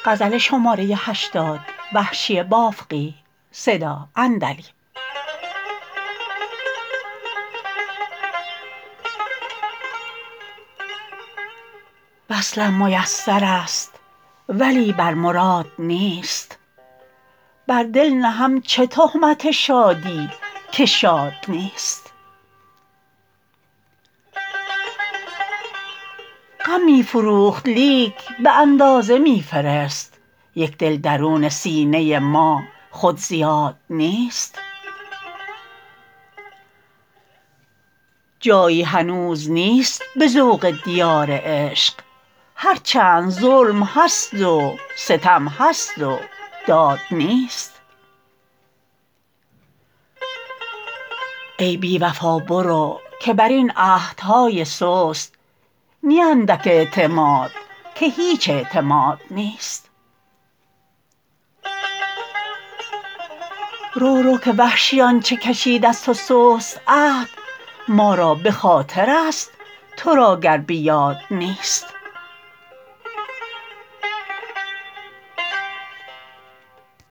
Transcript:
وصلم میسر است ولی بر مراد نیست، بر دل نهم چه تهمت شادی که شاد نیست. غم می فروخت لیک به اندازه می فرست، یک دل درون سینه ما خود زیاد نیست. جایی هنوز نیست به ذوق دیار عشق، هر چند ظلم هست و ستم هست و داد نیست. ای بی وفا برو که بر این عهدهای سست، نی اندک اعتماد که هیچ اعتماد نیست. رو رو که وحشی آنچه کشید از تو سست عهد، ما را به خاطر است ترا گر به یاد نیست.